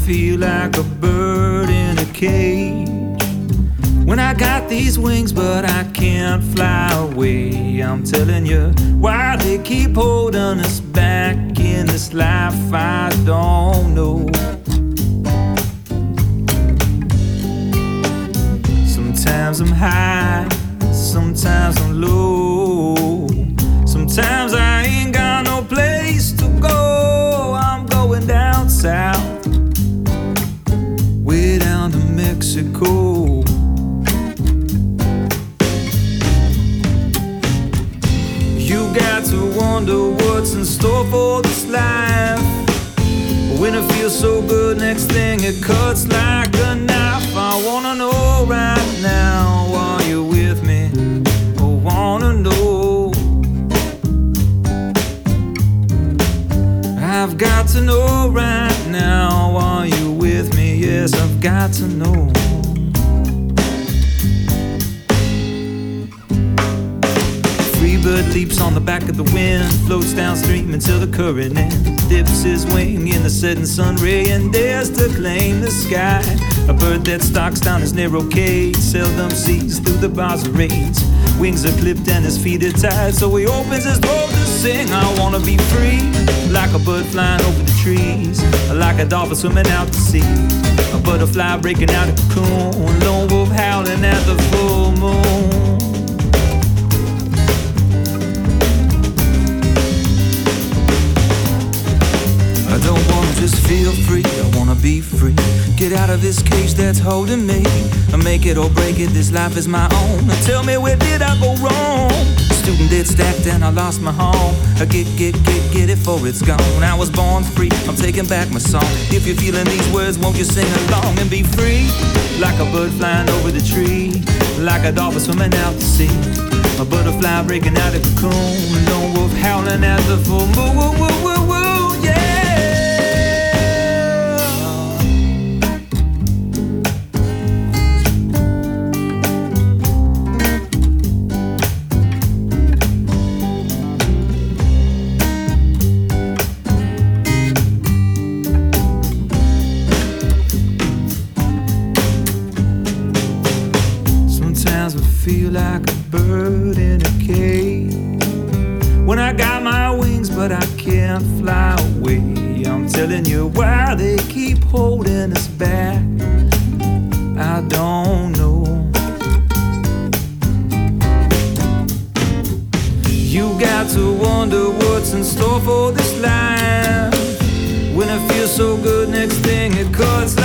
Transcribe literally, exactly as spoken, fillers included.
feel like a bird in a cage. When I got these wings but I can't fly away, I'm telling you why they keep holding us back in this life, I don't know. Sometimes I'm high, sometimes I'm low. Sometimes I ain't got no place to go. I'm going down south, way down to Mexico. You got to wonder what's in store for this life. When it feels so good, next thing it cuts like a knife. I wanna know right now, are you with me? I wanna know. I've got to know right now, are you with me? Yes, I've got to know. Bird leaps on the back of the wind, floats downstream until the current ends, dips his wing in the setting sun ray and dares to claim the sky. A bird that stalks down his narrow cage seldom sees through the bars of rage. Wings are clipped and his feet are tied, so he opens his throat to sing. I wanna be free, like a bird flying over the trees, like a dolphin swimming out to sea, a butterfly breaking out a cocoon, lone wolf howling at the full moon. I don't wanna just feel free, I wanna be free. Get out of this cage that's holding me. I make it or break it, this life is my own. Now tell me, where did I go wrong? Student debt stacked and I lost my home. I get, get, get, get it before it's gone. I was born free, I'm taking back my song. If you're feeling these words, won't you sing along and be free? Like a bird flying over the tree, like a dolphin swimming out to sea, a butterfly breaking out a cocoon, lone wolf howling at the full moon. Woo, woo, woo, woo, yeah. Feel like a bird in a cage. When I got my wings but I can't fly away, I'm telling you why they keep holding us back, I don't know. You got to wonder what's in store for this life. When it feels so good, next thing it cuts like